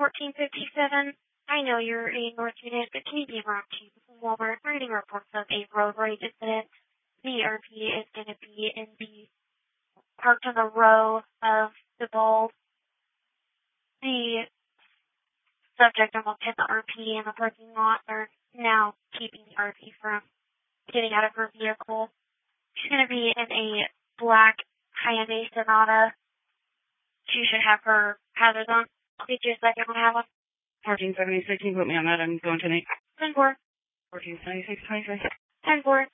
1457. I know you're a North unit, but can you be around 2 from Walmart? We're getting reports of a road rage incident. The RP is going to be in the parked on the row of the bulb. The subject almost hit the RP in the parking lot. They're now keeping the RP from getting out of her vehicle. She's going to be in a black Hyundai Sonata. She should have her hazards on. I'll get you a second when I have one. 1476, can you put me on that? I'm going to Nate. 10-4. 1476, 26. 10-4.